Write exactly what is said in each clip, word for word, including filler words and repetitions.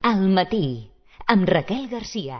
Al matí, amb Raquel Garcia.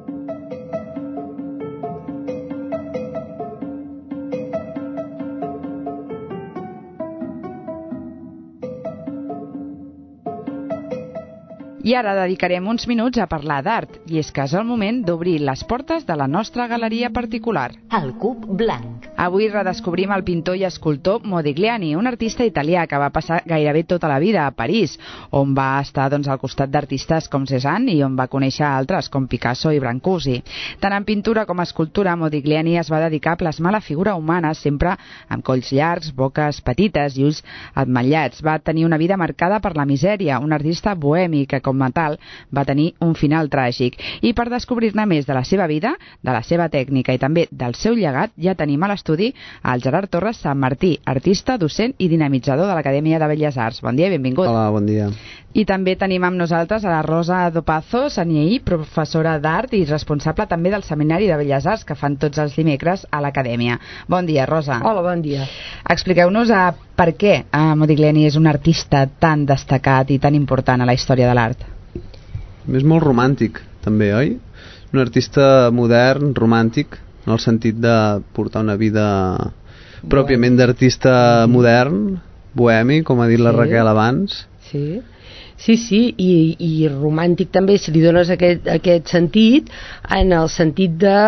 I ara dedicarem uns minuts a parlar d'art, i és que és el moment d'obrir les portes de la nostra galeria particular. El Cub Blanc. Avui redescobrim el pintor i escultor Modigliani, un artista italià que va passar gairebé tota la vida a París, on va estar doncs, al costat d'artistes com Cézanne i on va conèixer altres com Picasso i Brancusi. Tant en pintura com escultura, Modigliani es va dedicar a plasmar la figura humana, sempre amb colls llargs, boques petites i ulls ametllats. Va tenir una vida marcada per la misèria, un artista bohemi que, com a tal, va tenir un final tràgic. I per descobrir-ne més de la seva vida, de la seva tècnica i també del seu llegat, ja tenim a l'estudi el Gerard Torres Sant Martí, artista, docent i dinamitzador de l'Acadèmia de Belles Arts. Bon dia i benvingut. Hola, bon dia. I també tenim amb nosaltres a la Rosa Dopazo Saniei, professora d'art i responsable també del Seminari de Belles Arts que fan tots els dimecres a l'Acadèmia. Bon dia, Rosa. Hola, bon dia. Expliqueu-nos a per què Modigliani és un artista tan destacat i tan important a la història de l'art. És molt romàntic, també, oi? Un artista modern, romàntic, en el sentit de portar una vida pròpiament d'artista modern, bohemi, com ha dit la Raquel abans. Sí, sí, sí, i, i romàntic també, si li dones aquest, aquest sentit, en el sentit de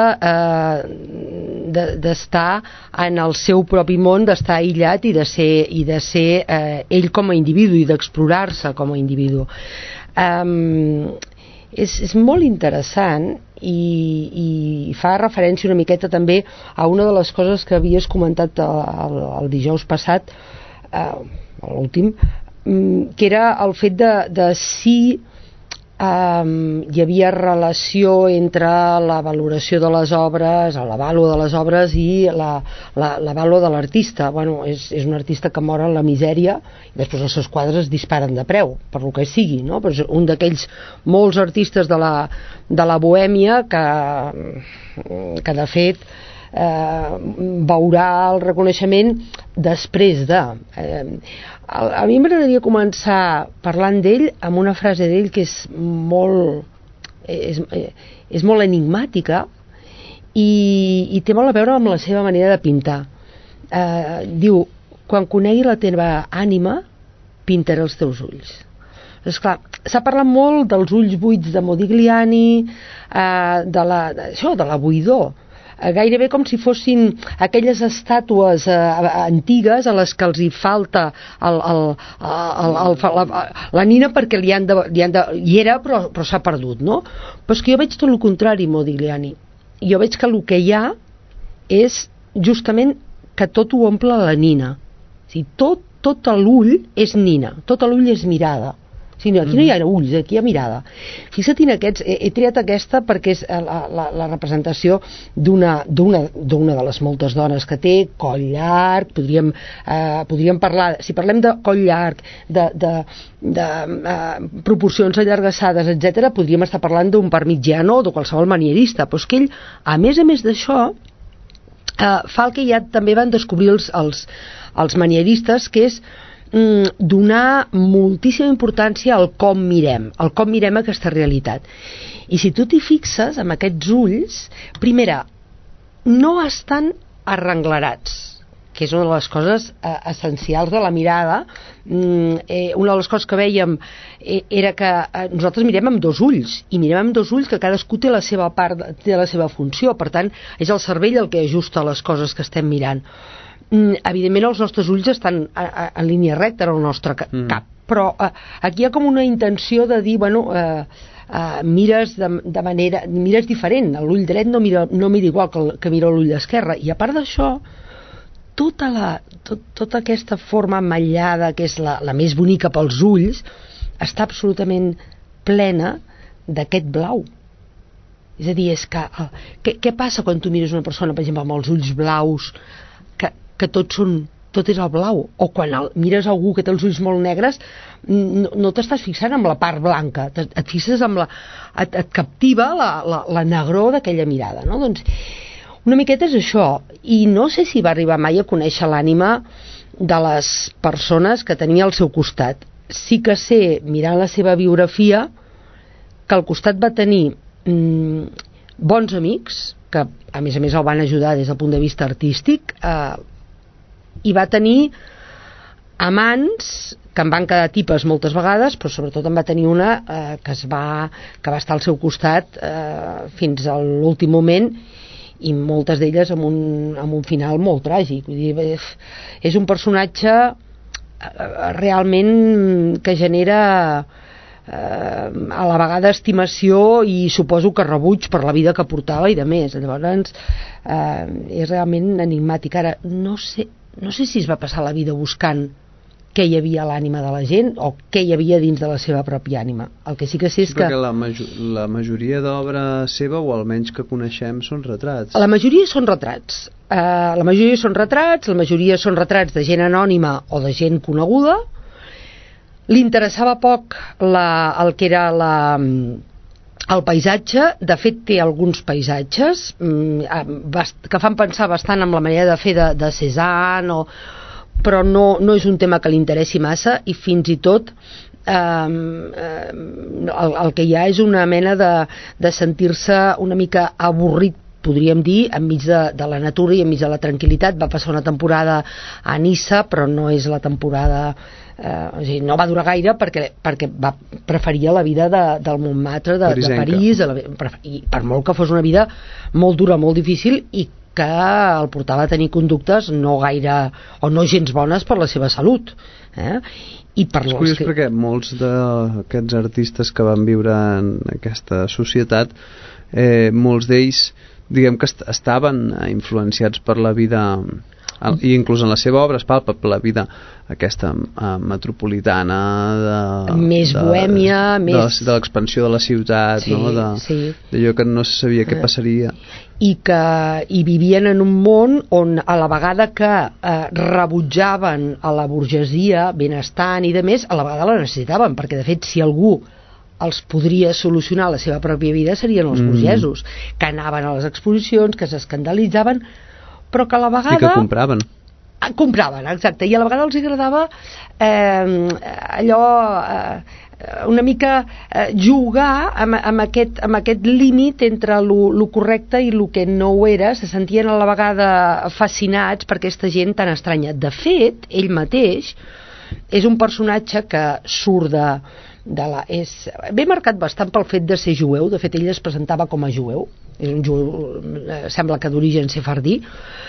eh, d'estar en el seu propi món, d'estar aïllat i de ser, i de ser eh, ell com a individu i d'explorar-se com a individu. Um, és, és molt interessant i, i fa referència una miqueta també a una de les coses que havies comentat el, el, el dijous passat, uh, l'últim, um, que era el fet de, de si um, hi havia relació entre la valoració de les obres, o la vàlua de les obres i la, la, la vàlua de l'artista. Bueno, és, és un artista que mor en la misèria i després els seus quadres es disparen de preu, per lo que sigui, no? Però és un d'aquells molts artistes de la, de la bohèmia que, que de fet eh, veurà el reconeixement després de... Eh, a mi m'agradaria començar parlant d'ell amb una frase d'ell que és molt és, és molt enigmàtica i, i té molt a veure amb la seva manera de pintar. Eh, diu, quan conegui la teva ànima pintaré els teus ulls. Esclar, s'ha parlat molt dels ulls buits de Modigliani, eh, de, la, això, de la buidor, gairebé com si fossin aquelles estàtues eh, antigues a les que els hi falta el, el, el, el, la, la nina perquè li han de, li han de, hi era però, però s'ha perdut, no? Però és que jo veig tot el contrari, Modigliani. Jo veig que el que hi ha és justament que tot ho omple la nina. O sigui, tot, tot l'ull és nina, tot l'ull és mirada. Sí, no, aquí no hi ha ulls, aquí hi ha mirada. Fixa't en aquests, he, he triat aquesta perquè és la, la, la representació d'una d'una de les moltes dones que té coll llarg, podríem, eh, podríem parlar, si parlem de coll llarg, de, de, de eh, proporcions allargassades, etcètera, podríem estar parlant d'un parmigiano o de qualsevol manierista, però és que ell, a més a més d'això, eh, fa el que ja també van descobrir els, els, els manieristes, que és donar moltíssima importància al com mirem, al com mirem aquesta realitat. I si tu t'hi fixes amb aquests ulls, primera, no estan arrenglerats, que és una de les coses eh, essencials de la mirada. Mm, eh, una de les coses que vèiem eh, era que eh, nosaltres mirem amb dos ulls, i mirem amb dos ulls que cadascú té la seva part, té la seva funció, per tant, és el cervell el que ajusta les coses que estem mirant. Evidentment els nostres ulls estan a, a, en línia recta en el nostre cap, mm. però eh, aquí hi ha com una intenció de dir, bueno, eh, eh, mires de, de manera, mires diferent, l'ull dret no mira, no mira igual que, que mira l'ull esquerre, i a part d'això tota, la, tot, tota aquesta forma ametllada, que és la, la més bonica pels ulls, està absolutament plena d'aquest blau. És a dir, és que, eh, què, què passa quan tu mires una persona, per exemple, amb els ulls blaus, que que tot, són, tot és el blau, o quan el, mires algú que té els ulls molt negres, no, no t'estàs fixant amb la part blanca, et, et fixes amb la... et, et captiva la, la, la negror d'aquella mirada, no? Doncs una miqueta és això, i no sé si va arribar mai a conèixer l'ànima de les persones que tenia al seu costat. Sí que sé, mirant la seva biografia, que al costat va tenir mm, bons amics, que a més a més el van ajudar des del punt de vista artístic, eh, i va tenir amants que en van quedar tipes moltes vegades, però sobretot en va tenir una eh, que, es va, que va estar al seu costat eh, fins a l'últim moment, i moltes d'elles amb un, amb un final molt tràgic. Vull dir, és un personatge eh, realment que genera eh, a la vegada estimació i suposo que rebuig per la vida que portava i de més. Llavors eh, és realment enigmàtic. Ara no sé, no sé si es va passar la vida buscant què hi havia a l'ànima de la gent o què hi havia dins de la seva pròpia ànima. El que sí que sé és sí, que... perquè la, major, la majoria d'obra seva, o almenys que coneixem, són retrats. La majoria són retrats. Uh, la majoria són retrats, la majoria són retrats de gent anònima o de gent coneguda. Li interessava poc la, el que era la... el paisatge. De fet té alguns paisatges que fan pensar bastant en la manera de fer de, de Cézanne, o, però no, no és un tema que li interessi massa, i fins i tot eh, eh, el, el que hi ha és una mena de, de sentir-se una mica avorrit, podríem dir, enmig de, de la natura i enmig de la tranquil·litat. Va passar una temporada a Niça, però no és la temporada... Eh, o sigui, no va durar gaire perquè, perquè va preferir la vida de, del Montmartre, de, de París, la, i per molt que fos una vida molt dura, molt difícil, i que el portava a tenir conductes no gaire, o no gens bones per la seva salut. Eh? I per és curiós que... perquè molts d'aquests artistes que van viure en aquesta societat, eh, molts d'ells, diguem que est estaven influenciats per la vida, i inclús en la seva obra es palpa per la vida aquesta uh, metropolitana de, més de, bohèmia, de, més... de, de l'expansió de la ciutat, sí, no? de, sí. d'allò que no se sabia què passaria, i que hi vivien en un món on a la vegada que eh, rebutjaven a la burgesia benestant i de més, a la vegada la necessitaven, perquè de fet si algú els podria solucionar la seva pròpia vida serien els mm. burgesos, que anaven a les exposicions, que s'escandalitzaven, però que a la vegada... I que compraven. Compraven, exacte, i a la vegada els agradava eh, allò... Eh, una mica eh, jugar amb, amb, aquest, amb aquest límit entre lo, lo correcte i lo que no ho era. Se sentien a la vegada fascinats per aquesta gent tan estranya. De fet, ell mateix és un personatge que surt de, de la... És ben marcat bastant pel fet de ser jueu. De fet, ell es presentava com a jueu. És un jueu, sembla que d'origen sefardí.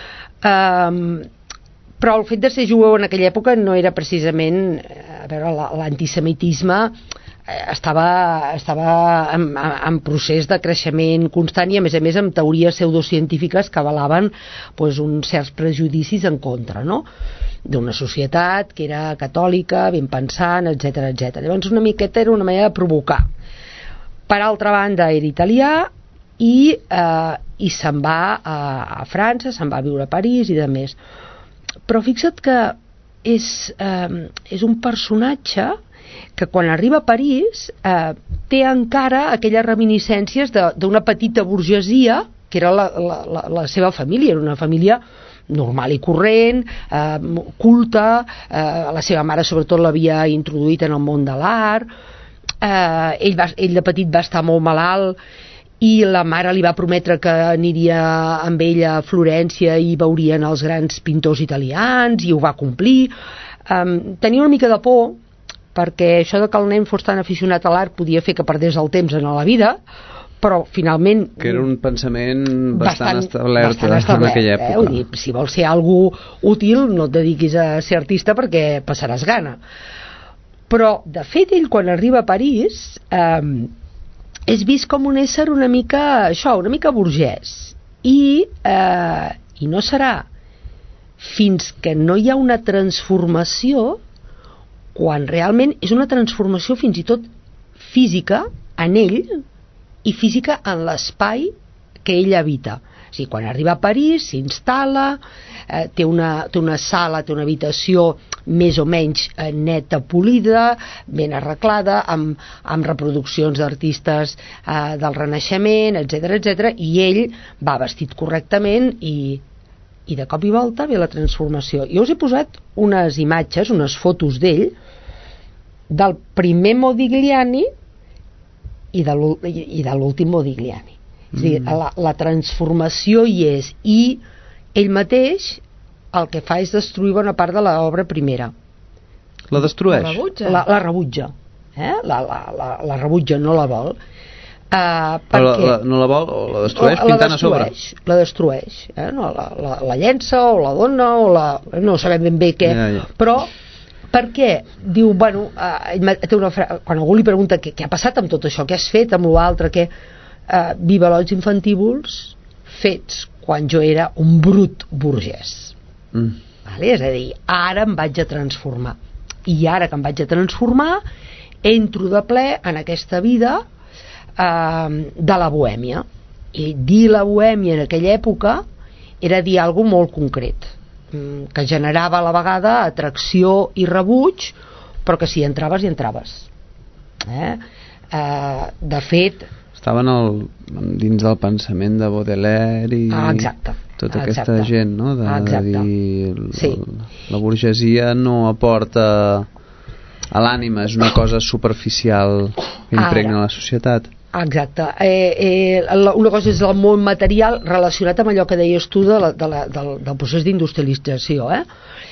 Um, però el fet de ser jueu en aquella època no era precisament, a veure, l'antisemitisme estava, estava en, en procés de creixement constant, i a més a més amb teories pseudocientífiques que avalaven pues, uns certs prejudicis en contra, no?, d'una societat que era catòlica, ben pensant, etcètera, etcètera. Llavors una miqueta era una manera de provocar. Per altra banda era italià i, eh, i se'n va a, a França, se'n va a viure a París i de més. Però fixa't que és, eh, és un personatge que quan arriba a París eh, té encara aquelles reminiscències d'una petita burgesia que era la, la, la, la seva família. Era una família normal i corrent, eh, culta, eh, la seva mare sobretot l'havia introduït en el món de l'art, eh, ell, va, ell de petit va estar molt malalt i la mare li va prometre que aniria amb ella a Florència i veurien els grans pintors italians, i ho va complir. Um, tenia una mica de por, perquè això de que el nen fos tan aficionat a l'art podia fer que perdés el temps en la vida, però finalment... Que era un pensament bastant, bastant establert, bastant establert en aquella època. Eh? Vull dir, si vols ser algú útil, no et dediquis a ser artista perquè passaràs gana. Però, de fet, ell quan arriba a París... Um, és vist com un ésser una mica, això, una mica burgès. I, eh, i no serà fins que no hi ha una transformació, quan realment és una transformació fins i tot física en ell i física en l'espai que ell habita. O sigui, quan arriba a París, s'instal·la, eh, té, una, té una sala, té una habitació més o menys eh, neta, polida, ben arreglada, amb, amb reproduccions d'artistes eh, del Renaixement, etcètera, etcètera, i ell va vestit correctament i, i de cop i volta ve la transformació. Jo us he posat unes imatges, unes fotos d'ell, del primer Modigliani i de l'últim Modigliani. Mm. És a dir, la, la transformació hi és, i ell mateix el que fa és destruir bona part de l'obra primera. La destrueix? La rebutja? La, la rebutja. Eh? La, la, la, la rebutja, no la vol. Uh, Però la, la, no la vol o la destrueix la, pintant la a sobre? La destrueix. Eh? No, la, la, la llença o la dona o la... no sabem ben bé què. Ja, ja. Però per què? Diu, bueno, uh, té una fra... quan algú li pregunta què, què ha passat amb tot això, què has fet amb l'altre, què... Uh, Vivallots infantívols fets quan jo era un brut burgès. Mm. Vale? És a dir, ara em vaig a transformar. I ara que em vaig a transformar, entro de ple en aquesta vida de la bohèmia, i dir la bohèmia en aquella època era dir alguna molt concret, que generava a la vegada atracció i rebuig, però que si entraves hi entraves, eh? Eh, de fet estaven el, dins del pensament de Baudelaire i ah, exacte, tota exacte. aquesta gent, no? De, de dir el, sí. el, la burgesia no aporta a l'ànima, és una cosa superficial que impregna la societat. Exacte. Eh, eh, una cosa és el món material relacionat amb allò que deies tu de la, de la, del, del procés d'industrialització. Eh?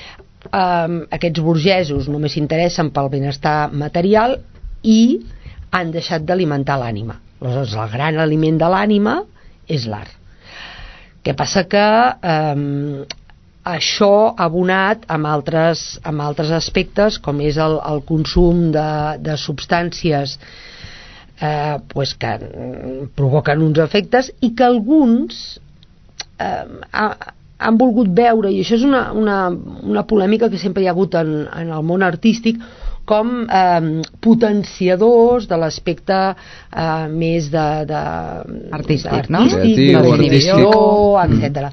Um, aquests burgesos només s'interessen pel benestar material i han deixat d'alimentar l'ànima. Aleshores, el gran aliment de l'ànima és l'art. Què passa que um, això ha abonat amb altres, amb altres aspectes, com és el, el consum de, de substàncies Eh, pues que provoquen uns efectes i que alguns eh, ha, han volgut veure, i això és una, una, una polèmica que sempre hi ha hagut en, en el món artístic, com eh, potenciadors de l'aspecte eh, més de, de, artístic, artístic, no? Creatiu, artístic, etcètera.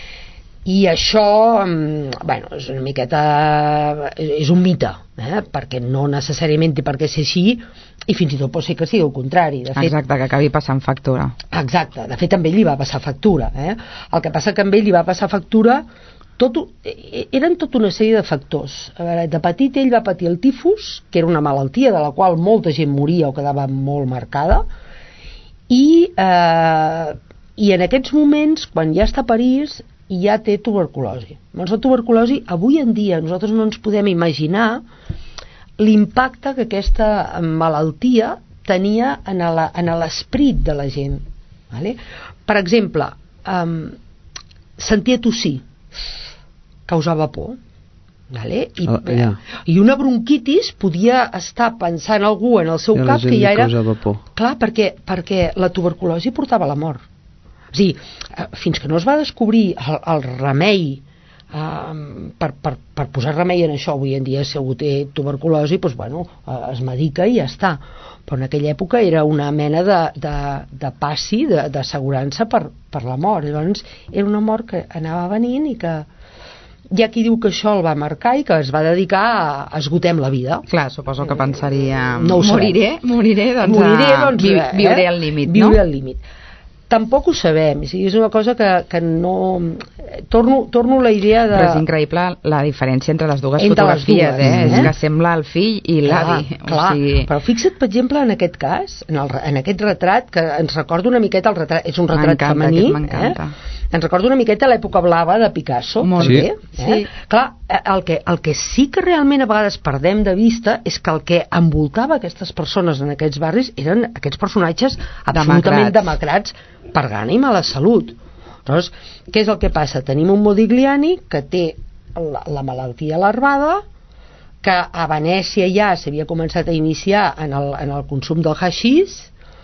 I això, bueno, és una miqueta, és un mite, eh? Perquè no necessàriament té per què ser així, i fins i tot pot ser que sigui el contrari. De fet, exacte, que acabi passant factura. Exacte, de fet també li va passar factura. Eh? El que passa que amb ell li va passar factura, tot, eren tota una sèrie de factors. A veure, de petit ell va patir el tifus, que era una malaltia de la qual molta gent moria o quedava molt marcada, i, eh, i en aquests moments, quan ja està a París, ja té tuberculosi. Doncs la tuberculosi, avui en dia, nosaltres no ens podem imaginar l'impacte que aquesta malaltia tenia en l'esperit de la gent. Vale? Per exemple, um, sentia tossir, causava por. Vale? I, oh, yeah. I una bronquitis podia estar pensant algú en el seu I cap que ja era... Por. Clar, perquè, perquè la tuberculosi portava a la mort. O sigui, fins que no es va descobrir el, el remei uh, per, per, per posar remei en això, avui en dia si algú té tuberculosi, doncs, bueno, uh, es medica i ja està. Però en aquella època era una mena de, de, de passi, d'assegurança per, per la mort. Llavors era una mort que anava venint i que hi ha qui diu que això el va marcar i que es va dedicar a esgotem la vida. Clar, suposo que pensaria no moriré, moriré, doncs, moriré, doncs vi, eh? viuré al límit, viuré no? al límit. Tampoc ho sabem, és una cosa que, que no... Torno, torno la idea de... Però és increïble la diferència entre les dues entre fotografies, les dues, eh? eh? És que sembla el fill i l'avi. Clar, o sigui... però fixa't, per exemple, en aquest cas, en, el, en aquest retrat, que ens recorda una miqueta el retrat, és un retrat femení, eh? Ens recorda una miqueta l'època blava de Picasso, molt també. Sí. Eh? Sí. Clar, el que, el que sí que realment a vegades perdem de vista és que el que envoltava aquestes persones en aquests barris eren aquests personatges absolutament demacrats, per gana i mala salut. Llavors, què és el que passa? Tenim un Modigliani que té la, la malaltia larvada, que a Venècia ja s'havia començat a iniciar en el, en el consum del haixís,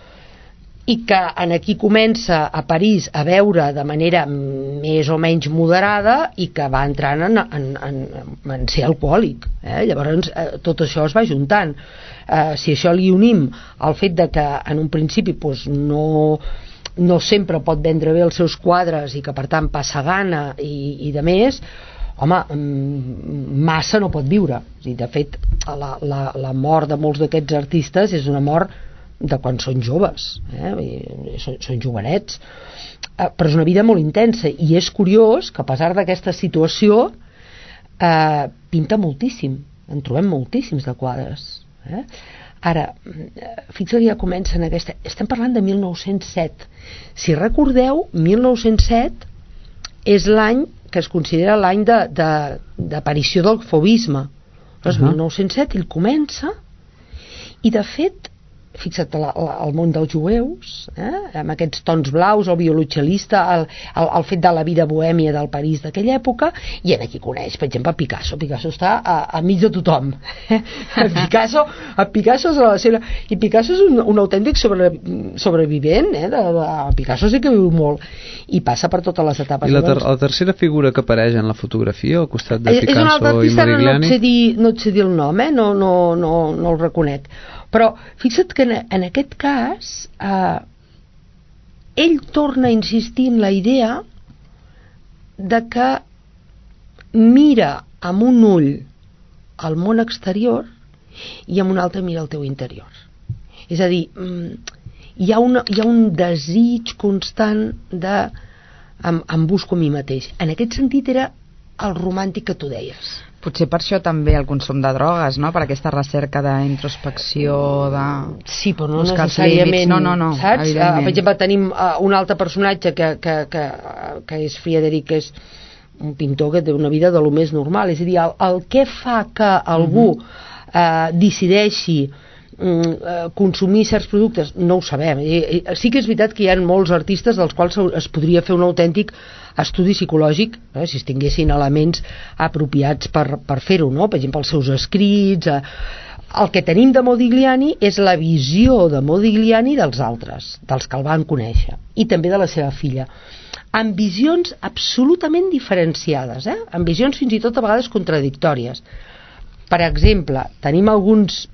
i que en aquí comença a París a veure de manera més o menys moderada i que va entrant en, en, en, en ser alcohòlic. Eh? Llavors eh, tot això es va juntant. Eh, si això li unim al fet de que en un principi doncs, no, no sempre pot vendre bé els seus quadres i que per tant passa gana i, i de més, home, massa no pot viure. De fet, la, la, la mort de molts d'aquests artistes és una mort de quan són joves, eh? són, són jovenets, eh, però és una vida molt intensa, i és curiós que a pesar d'aquesta situació eh, pinta moltíssim, en trobem moltíssims de quadres, eh? Ara, fixa't que ja comença en aquesta... Estem parlant de mil nou-cents set. Si recordeu, mil nou-cents set és l'any que es considera l'any d'aparició de, de, del fauvisme. Doncs uh-huh. mil nou-cents set ell comença i, de fet, fixa't, la, la, el món dels jueus, eh, amb aquests tons blaus, el violoncel·lista, el, el, el fet de la vida bohèmia del París d'aquella època, i en aquí coneix, per exemple, Picasso. Picasso està a, a mig de tothom. Eh? Picasso, a Picasso és la seva... I Picasso és un, un autèntic sobre, sobrevivent, eh? de, de, Picasso sí que viu molt, i passa per totes les etapes. I la, ter la tercera figura que apareix en la fotografia, al costat de Picasso és un altre artista, i Modigliani... No et sé dir, no et sé dir el nom, eh? no, no, no, no el reconec. Però fixa't que en, en aquest cas eh, ell torna a insistir en la idea de que mira amb un ull al món exterior i amb un altre mira el teu interior. És a dir, hi ha, una, hi ha un desig constant de em, em busco a mi mateix. En aquest sentit era el romàntic que tu deies. Potser per això també el consum de drogues, no? Per aquesta recerca d'introspecció, de... Sí, però no necessàriament... No, no, no, saps? Uh, per exemple, tenim uh, un altre personatge que, que, que, que és Friedrich, que és un pintor que té una vida de lo més normal. És a dir, el, el que fa que algú uh, decideixi uh, consumir certs productes, no ho sabem. I, i, sí que és veritat que hi ha molts artistes dels quals es podria fer un autèntic estudi psicològic, eh, si es tinguessin elements apropiats per, per fer-ho, no? Per exemple, els seus escrits... Eh. El que tenim de Modigliani és la visió de Modigliani dels altres, dels que el van conèixer, i també de la seva filla, amb visions absolutament diferenciades, eh? Amb visions fins i tot a vegades contradictòries. Per exemple, tenim alguns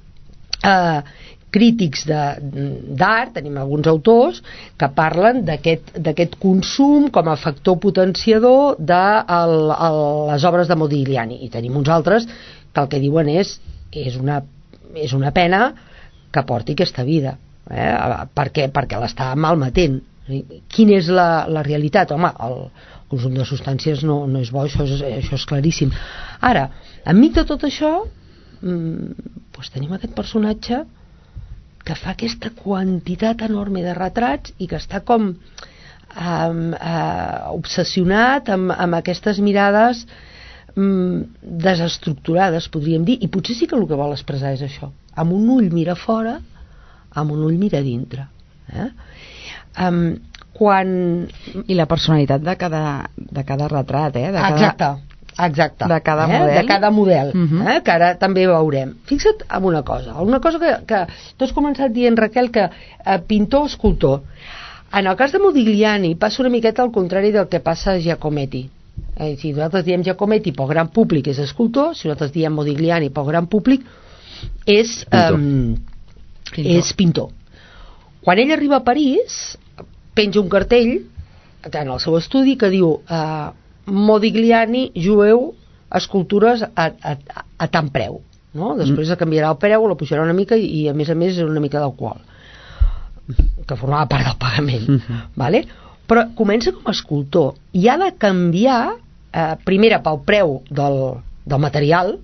eh, crítics d'art, tenim alguns autors que parlen d'aquest consum com a factor potenciador de el, el, les obres de Modigliani, i tenim uns altres que el que diuen és és una, és una pena que porti aquesta vida, eh? perquè, perquè l'està malmetent. Quina és la, la realitat? Home, el consum de substàncies no, no és bo, això és, això és claríssim. Ara, enmig de tot això mmm, doncs tenim aquest personatge que fa aquesta quantitat enorme de retrats i que està com eh, eh, obsessionat amb, amb aquestes mirades mm, desestructurades, podríem dir, i potser sí que el que vol expressar és això. Amb un ull mira fora, amb un ull mira dintre. Eh? Um, quan... I la personalitat de cada, de cada retrat, eh? De cada... Exacte. Exacte, de cada eh? model, de cada model uh-huh. eh? Que ara també veurem. Fixa't en una cosa, una cosa que, que tu has començat dient, Raquel, que eh, pintor, escultor. En el cas de Modigliani passa una miqueta al contrari del que passa a Giacometti. Eh, si nosaltres diem Giacometti pel gran públic és escultor, si nosaltres diem Modigliani pel gran públic és pintor. Eh, pintor. és pintor. Quan ell arriba a París penja un cartell en el seu estudi que diu eh, Modigliani, jueu, escultures a, a, a tant preu, no? Després mm. canviarà el preu, la pujarà una mica i, i a més a més una mica d'alcohol que formava part del pagament. Mm-hmm. Vale? Però comença com a escultor i ha de canviar eh, primera pel preu del, del material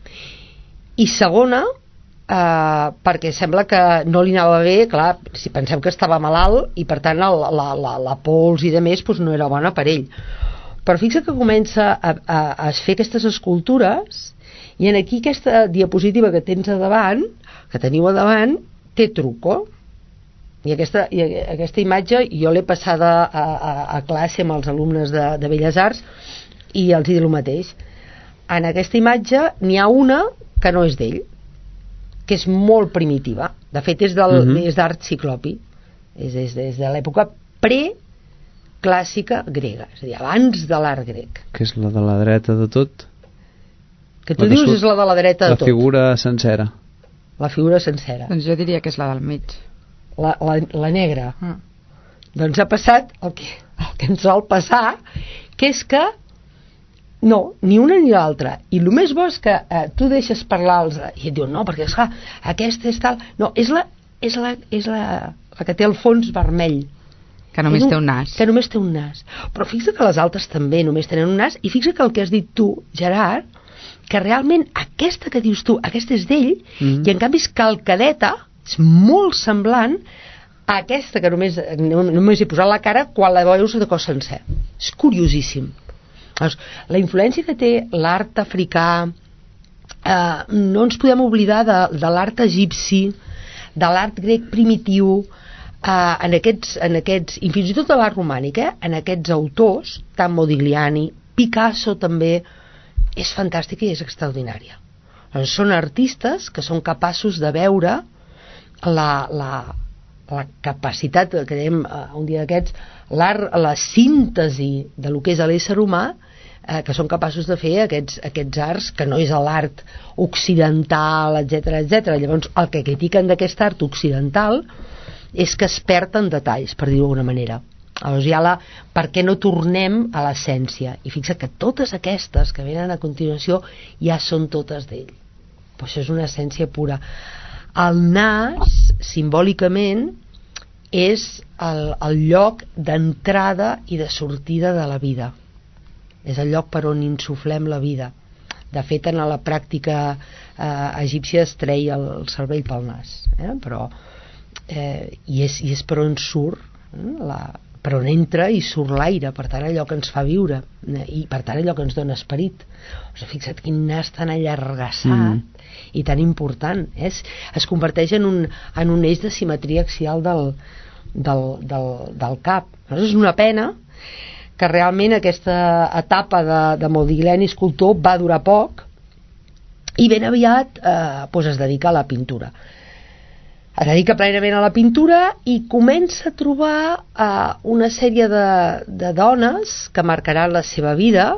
i segona eh, perquè sembla que no li anava bé, clar, si pensem que estava malalt i per tant el, la, la, la pols i de més doncs no era bona per ell. Però fixa que comença a, a, a fer aquestes escultures i en aquí aquesta diapositiva que tens a davant, que teniu a davant, té truco. I aquesta, i aquesta imatge jo l'he passada a, a, a classe amb els alumnes de, de Belles Arts i els dic el mateix. En aquesta imatge n'hi ha una que no és d'ell, que és molt primitiva. De fet, és del, uh-huh. és d'art ciclopi. És, és, és de l'època pre clàssica grega, és a dir, abans de l'art grec. Que és la de la dreta de tot? Que tu dius és la de la dreta de tot. La figura sencera. La figura sencera. Doncs jo diria que és la del mig. La, la, la negra. Mm. Doncs ha passat el que, el que ens sol passar, que és que no, ni una ni l'altra. I el més bo és que eh, tu deixes parlar els, i et diuen, no, perquè esclar, aquesta és tal... No, és la, és la, és la, la que té el fons vermell. Que només un, té un nas. Que només té un nas. Però fixa que les altres també només tenen un nas, i fixa que el que has dit tu, Gerard, que realment aquesta que dius tu, aquesta és d'ell, Mm. i en canvi és calcadeta, és molt semblant a aquesta que només, només he posat la cara quan la veus de cos sencer. És curiosíssim. Doncs, la influència que té l'art africà, eh, no ens podem oblidar de, de l'art egipci, de l'art grec primitiu, eh, en, aquests, en aquests, i fins i tot de l'art romànic, eh, en aquests autors, tant Modigliani, Picasso també, és fantàstica i és extraordinària. Doncs són artistes que són capaços de veure la, la, la capacitat, que dèiem eh, un dia d'aquests, l'art, la síntesi de lo que és l'ésser humà, eh, que són capaços de fer aquests, aquests arts, que no és l'art occidental, etcètera, etcètera. Llavors, el que critiquen d'aquest art occidental és que es perd en detalls, per dir-ho d'alguna manera. Llavors, ja la, per què no tornem a l'essència? I fixa't que totes aquestes que venen a continuació ja són totes d'ell. Però això és una essència pura. El nas, simbòlicament, és el, el lloc d'entrada i de sortida de la vida. És el lloc per on insuflem la vida. De fet, en la pràctica eh, egípcia es treia el, el cervell pel nas, eh? Però eh, i, és, i és per on surt, eh? la, per on entra i surt l'aire, per tant allò que ens fa viure, eh? I per tant allò que ens dona esperit. O sigui, fixa't quin nas tan allargassat mm. i tan important, eh? es, es converteix en un, en un eix de simetria axial del, del, del, del cap. Llavors és una pena que realment aquesta etapa de, de Modigliani escultor va durar poc i ben aviat eh, doncs es dedica a la pintura. Es dedica plenament a la pintura i comença a trobar eh, una sèrie de, de dones que marcaran la seva vida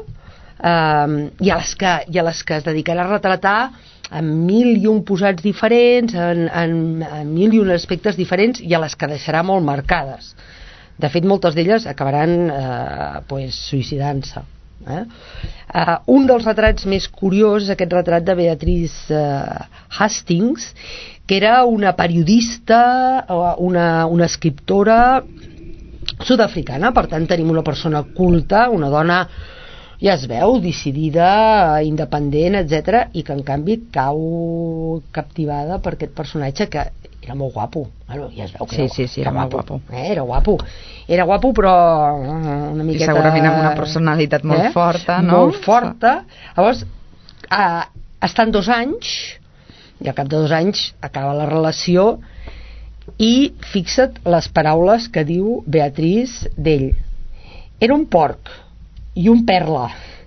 eh, i, a les que, i a les que es dedicarà a retratar en mil i un posats diferents, en, en, en mil i un aspectes diferents, i a les que deixarà molt marcades. De fet, moltes d'elles acabaran eh, pues, suïcidant-se. Eh? Uh, un dels retrats més curiosos és aquest retrat de Beatrice uh, Hastings, que era una periodista, una, una escriptora sud-africana. Per tant, tenim una persona culta, una dona, ja es veu, decidida, independent, etcètera, i que en canvi cau captivada per aquest personatge que era molt guapo. Bueno, ja es veu que sí, era, sí, sí, era, era molt guapo. guapo. Eh, era guapo. Era guapo, però una miqueta... I segurament amb una personalitat molt eh? forta, no? Molt forta. Llavors, eh, estan dos anys, i al cap de dos anys acaba la relació, i fixa't les paraules que diu Beatrice d'ell. Era un porc i un perla,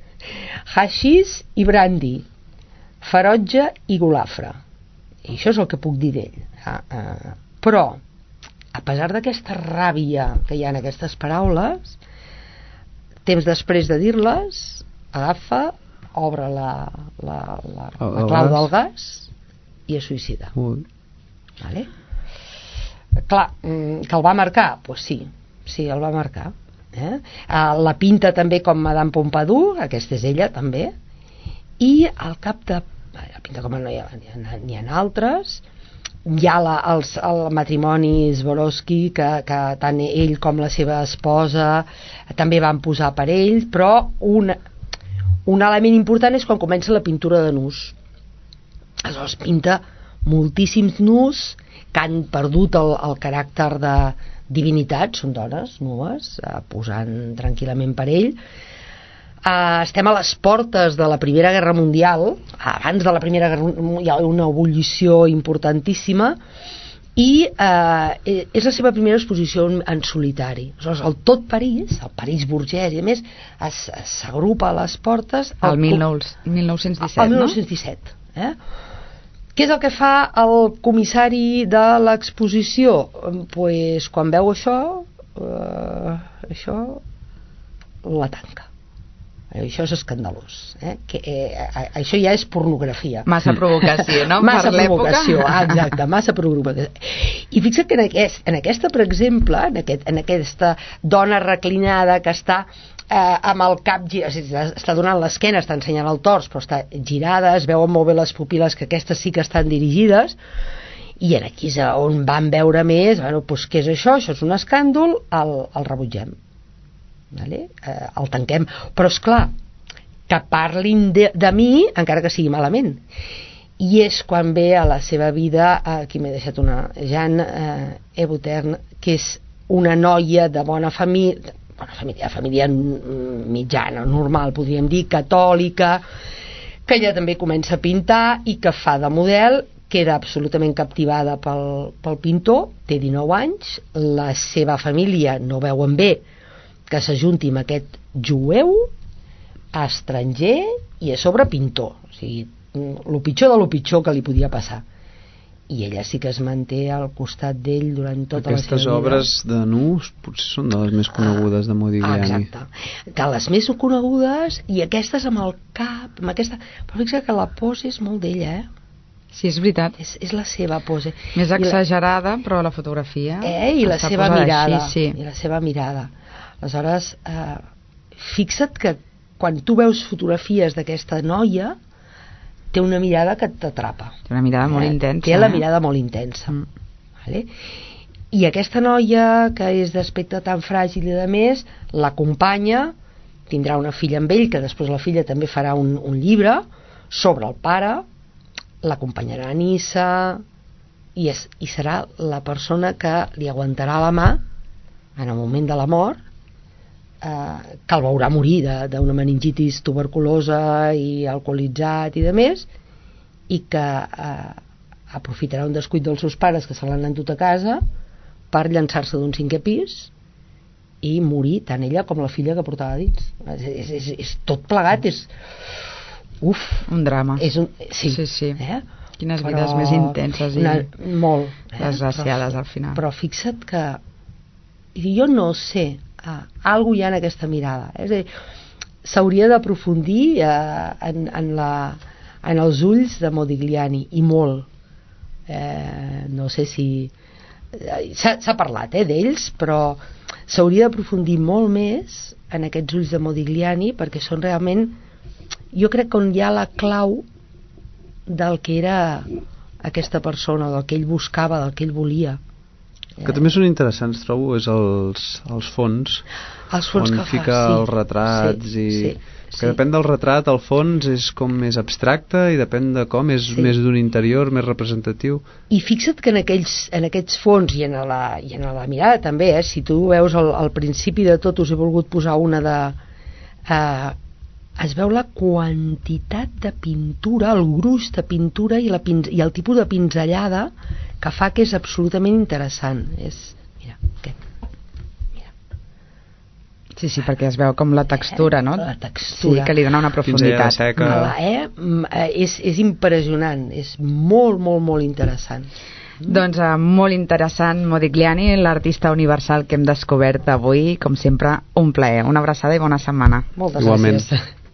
haixís i brandy, ferotge i golafre. I això és el que puc dir d'ell. Ah, ah. Però, a pesar d'aquesta ràbia que hi ha en aquestes paraules, temps després de dir-les, agafa, obre la, la, la, la, la clau del gas i es suïcida. Ui. Vale? Clar, que el va marcar? Doncs pues sí, sí, el va marcar. Eh? La pinta també com Madame Pompadour, aquesta és ella també, i al cap de la pinta com no hi ha, n'hi ha, n'hi ha altres. Hi ha la, els, el matrimoni Swarovski que, que tant ell com la seva esposa també van posar per ell, però un, un element important és quan comença la pintura de nus. Aleshores pinta moltíssims nus que han perdut el, el caràcter de divinitat, són dones nues, eh, posant tranquil·lament per ell. Uh, estem a les portes de la Primera Guerra Mundial. Abans de la Primera Guerra hi ha una ebullició importantíssima i uh, és la seva primera exposició en, en solitari. Aleshores, el tot París, el París burgès i a més, s'agrupa a les portes el mil nou-cents disset, el mil nou-cents disset, no? Eh? Què és el que fa el comissari de l'exposició? Pues, quan veu això, uh, això la tanca. Això és escandalós, eh? Que, eh, això ja és pornografia. Massa provocació, no? Massa per provocació, exacte, massa provocació. I fixa't que en, aquest, en aquesta, per exemple, en, aquest, en aquesta dona reclinada que està eh, amb el cap girat, està donant l'esquena, està ensenyant el tors, però està girada, es veuen molt bé les pupil·les, que aquestes sí que estan dirigides, i en aquí és on van veure més, bueno, doncs què és això? Això és un escàndol, el, el rebutgem. Vale? Eh, el tanquem, però és clar, que parlin de, de mi, encara que sigui malament. I és quan ve a la seva vida, aquí m'he deixat una, Jeanne eh, Hébuterne, que és una noia de bona família, bona família, família mitjana, normal, podríem dir, catòlica, que ella també comença a pintar i que fa de model, queda absolutament captivada pel, pel pintor, té dinou anys, la seva família no veuen bé que s'ajunti amb aquest jueu, estranger i a sobre pintor, o sigui, el pitjor de lo pitjor que li podia passar. I ella sí que es manté al costat d'ell durant tota Aquestes la seva vida. obres de nus potser són de les més conegudes de Modigliani. Ah, exacte. De les més conegudes, i aquestes amb el cap, amb aquesta... Però fixa que la pose és molt d'ella, eh? Sí, és veritat. És, és la seva pose. Més I exagerada, la... però la fotografia... Eh? I la seva posada mirada. així, sí. I la seva mirada. Aleshores, eh, fixa't que quan tu veus fotografies d'aquesta noia, té una mirada que t'atrapa. Té una mirada molt eh? intensa. Té la eh? mirada molt intensa. Mm. Vale? I aquesta noia, que és d'aspecte tan fràgil i de més, l'acompanya, tindrà una filla amb ell, que després la filla també farà un, un llibre sobre el pare, l'acompanyarà a Niça, i, és, i serà la persona que li aguantarà la mà en el moment de la mort, eh, que el veurà morir d'una meningitis tuberculosa i alcoholitzat i de més, i que eh, aprofitarà un descuit dels seus pares que se l'han endut a casa per llançar-se d'un cinquè pis i morir tant ella com la filla que portava dins. És, és, és, és tot plegat, és uf, un drama. És un, sí, sí, sí. Eh? Quines però, vides més intenses i una, molt, eh? desgraciades però, al final. Però fixa't que jo no sé, ah, alguna hi ha en aquesta mirada, és a dir, s'hauria d'aprofundir eh, en, en, la, en els ulls de Modigliani, i molt. Eh, no sé si s'ha parlat eh, d'ells, però s'hauria d'aprofundir molt més en aquests ulls de Modigliani, perquè són realment, jo crec que on hi ha la clau del que era aquesta persona, del que ell buscava, del que ell volia. Que també són interessants, trobo, és els, els fons, els fons on que fica fa, sí. els retrats, sí, i sí, que sí. depèn del retrat, el fons és com més abstracte, i depèn de com és sí. més d'un interior, més representatiu. I fixa't que en aquells, en aquests fons i en la, i en la mirada també, eh, si tu veus al, al principi de tot, us he volgut posar una de eh, es veu la quantitat de pintura, el gruix de pintura i, la pin i el tipus de pinzellada que fa que és absolutament interessant. És, mira, aquest. Mira. Sí, sí, perquè es veu com la textura, no? La textura. Sí, que li dona una profunditat. Seca. La, eh? és, és impressionant, és molt, molt, molt interessant. Doncs uh, molt interessant, Modigliani, l'artista universal que hem descobert avui, com sempre, un plaer. Una abraçada i bona setmana. Moltes Igualment. gràcies.